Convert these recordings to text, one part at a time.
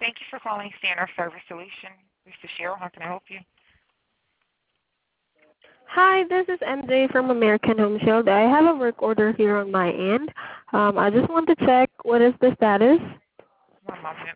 Thank you for calling Standard Service Solution. This is Cheryl. How can I help you? Hi, this is MJ from American Home Shield. I have a work order here on my end. I just want to check what is the status. One moment.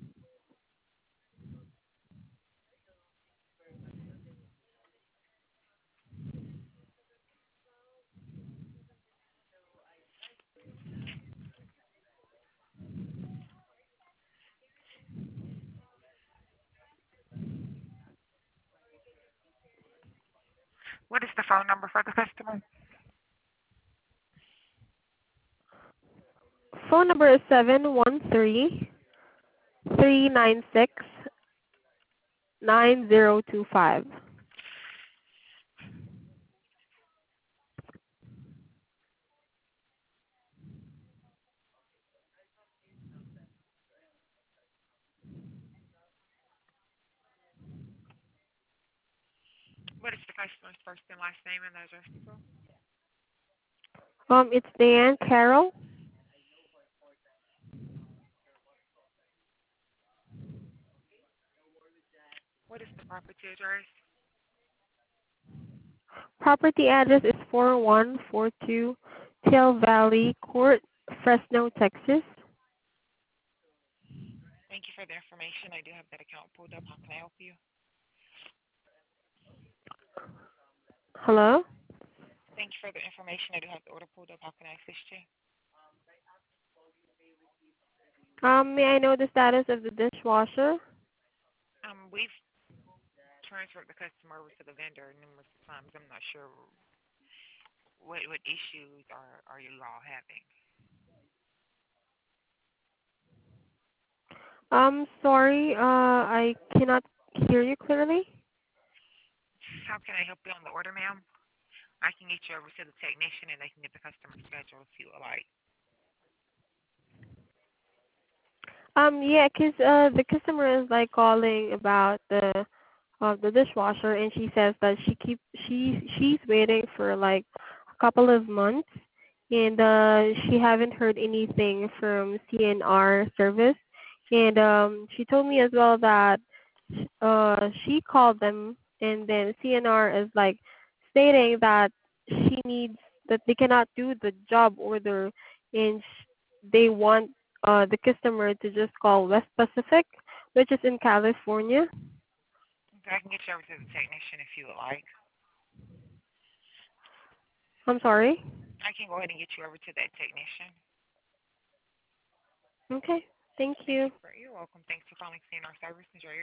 What is the phone number for the customer? Phone number is 713-396-9025. What is the customer's first and last name and address, people? It's Diane Carroll, What is the property address? property address is 4142 Tail Valley Court, Fresno, Texas. Thank you for the information. I do have that account pulled up. How can I help you? Hello? Thank you for the information. I do have the order pulled up. How can I assist you? May I know the status of the dishwasher? We've transferred the customer over to the vendor numerous times. I'm not sure what issues are you all having. Sorry, I cannot hear you clearly. How can I help you on the order, ma'am? I can get you over to the technician and they can get the customer scheduled if you would like. Yeah, 'cause the customer is like calling about the dishwasher, and she says that she's waiting for like a couple of months, and she haven't heard anything from CNR service, and she told me as well that she called them, and then CNR is like stating that she needs that they cannot do the job order, and they want the customer to just call West Pacific, which is in California. Okay, I can get you over to the technician if you would like. I'm sorry. I can go ahead and get you over to that technician. Okay. Thank you. You're welcome. Thanks for calling CNR Service. Enjoy your